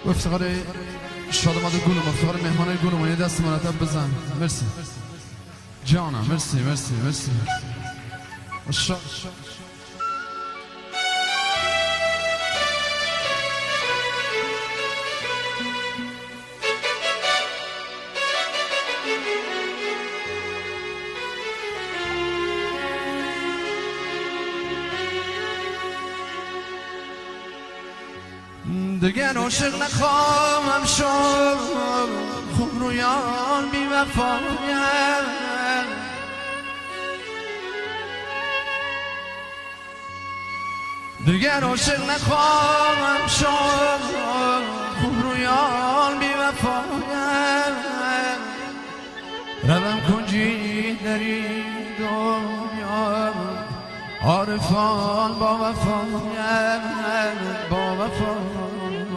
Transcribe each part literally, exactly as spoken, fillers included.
افتخار شادماد گلوم، افتخار مهمان گلوم، یه دست مرتب بزن. مرسی جانم، مرسی مرسی مرسی. شا... دیگر عاشق نخواهم شد، خوب رویان بی وفایم. دیگر عاشق نخواهم شد، خوب رویان بی وفایم. روم کنجی در این دنیا، عارفان با وفایم، با وفایم.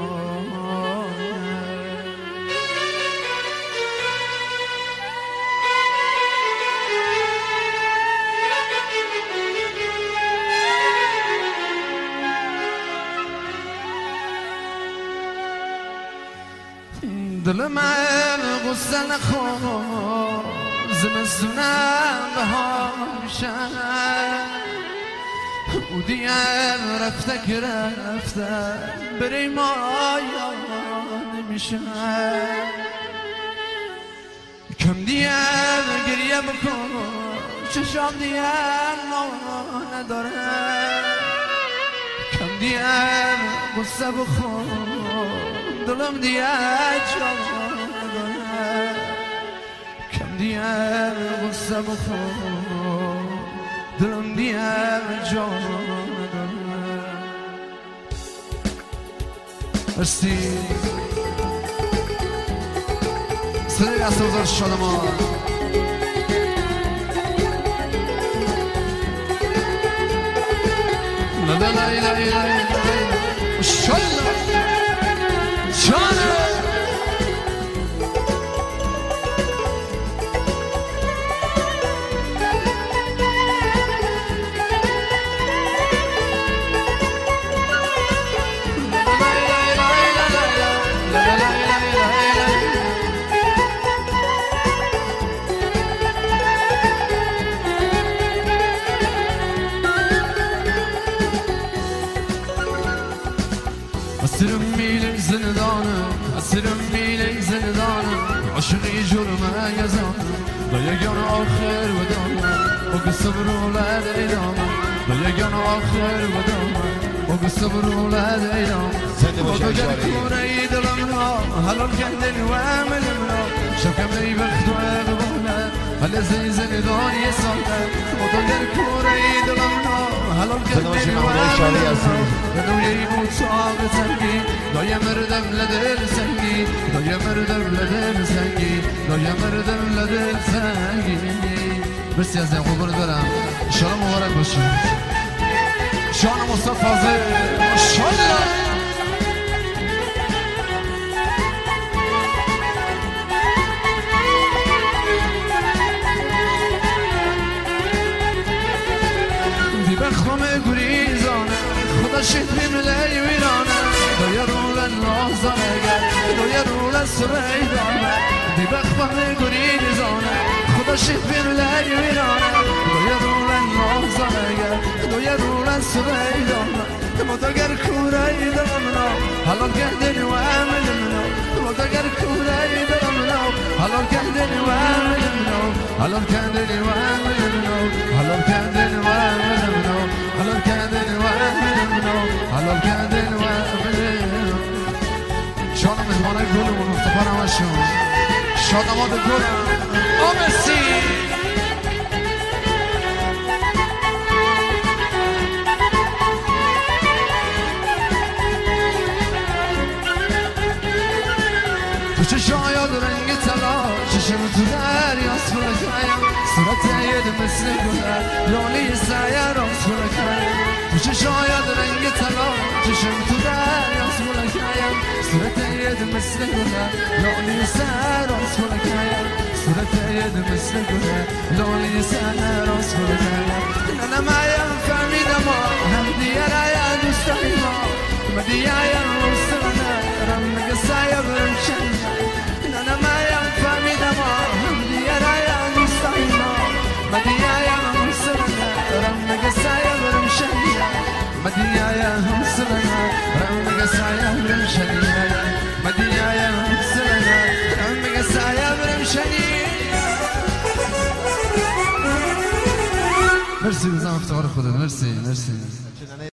دل من غصه نخور، زمستونم بهار میشن. او دیگر رفته که رفته، بری ما یاد نمیشن. کم دیگر گریه بکن، چشام دیگر ما نداره. کم دیگر غصه بخور، دلم دیگر جا نداره. کم دیگر غصه بخور، دلم دیگر جا نداره. مرسی. صدای دست بزرگ شادمان. لا لا لا لا لا لا شالله جانه. اسیرم میل زندانه، اسیرم میل زندانه. عاشقی جرمه یزانه، با یگان آخر ودانه. با قصه برولد ایدامه، با یگان آخر ودانه. با قصه برولد ایدامه. با تو گر کوره ای دلم را، حلال کردن و عملم را. شکم ای بخت و اقباله، حل زی زندان یه ساله. با تو گر کوره ای دلم را، حلال کردن و عملم را. بدوی بود ساق سنگی، دای مردم لدل سنگی. دای مردم لدل سنگی، دای مردم لدل سنگی. مرسی از این قبول دارم. انشاءالله مبارک باشه. شان مصطفی فاضل ماشاءالله. دی بخوام گریزانه، خدا شد بیملی ویرانه. دوی رولن لازانه گر، دوی رولن سریدانه. دی بخوام گریزانه، خدا شد بیملی ویرانه. دوی رولن لازانه گر، دوی رولن سریدانه. مداگر کوره دلمنا، حلال کردن و عملمنا. مداگر کوره دلمنا، حلال کردن و عملمنا. حلال کردن و عملمنا، حلال کردن و عملمنا. حلال کردن و عملمنا، حلال کردن و عملمنا. شان مهمانه گلمون افتخار همشون، شادماد گلم. آمرسی. تو شاید رنگ طلا، چشم تو دریاست فلکایم. صورت عید مثل گله، لاله سعی راست فلکایم. تو شاید رنگ طلا، چشم تو دریاست فلکایم. صورت عید مثل گله، لاله سعی راست فلکایم. صورت عید مثل گله، لاله سعی راست فلکایم. نه نمایم فهمیدم هم دیگر دوست داریم. ما دیگر دوست ندارم. مدنيايا هم سلنا رم قسايا برمشنيا مدنيايا هم سلنا رم قسايا برمشنيا مرسي بزاف افتخار خدا مرسي مرسي